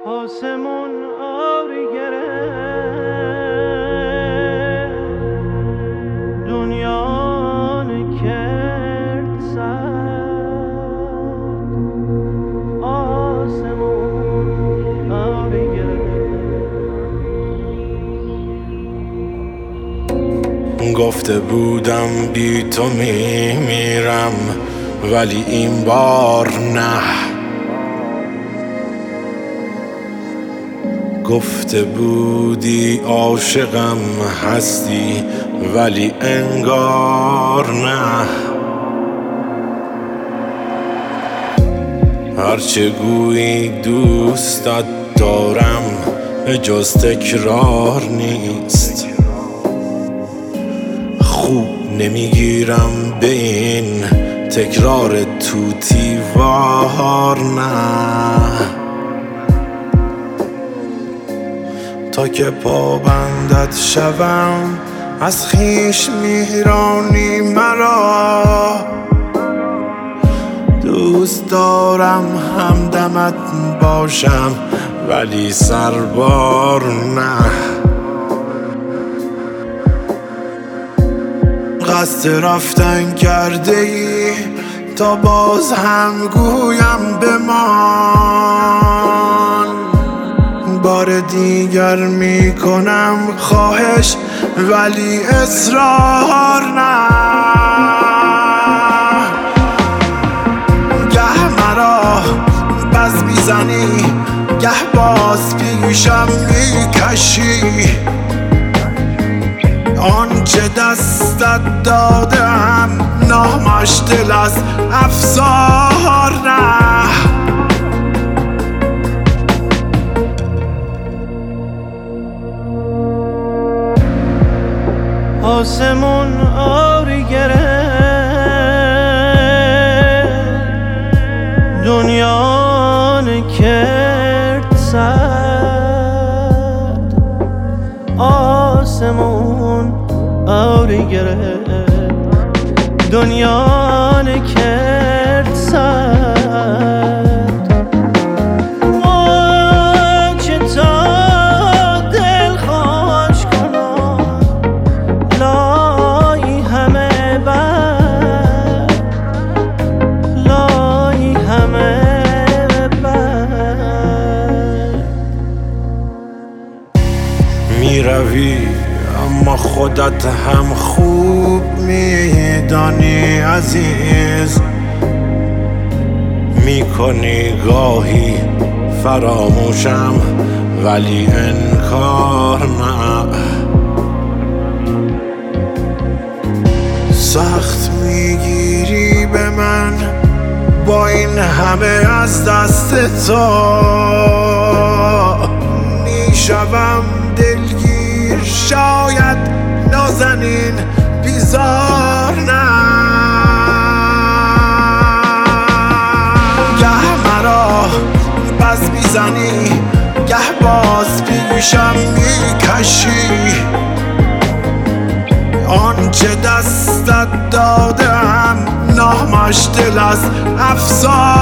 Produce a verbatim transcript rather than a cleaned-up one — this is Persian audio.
آسمون آری گرفت، دنیا نکرد سرد. آسمون آری گرفت. گفته بودم بی تو میمیرم، ولی این بار نه. گفته بودی عاشقم هستی، ولی انگار نه. هرچه گویی دوستت دارم به جز تکرار نیست. خوب نمیگیرم به این تکرار توتی وار نه. تا که پابندت شوم از خویش میرانی مرا. دوست دارم همدمت باشم ولی سربار نه. قصد رفتن کرده ای تا باز هم گویم بمان. بار دیگر میکنم خواهش ولی اصرار نه. گه مرا بز میزنی گه باز پیشم میکشی. آنچه دستت دادم نامش دل از افسار نه. آسمون آری گرفت، دنیا نکرد سرد. آسمون آری گرفت، دنیا نکرد سرد. چه تا دل خوش کنم لای همه بر، لای همه بر. میروی اما خودت هم خوب میدانی عزیز. میکنی گاهی فراموشم ولی انکار نه. سخت میگیری به من با این همه از دست تو. میشوم دلگیر شاید نازنین بیزار نه. گه مرا بز میزنی گه باز پیشم میکشی. آنچه دستت دادم نامش دل از افسار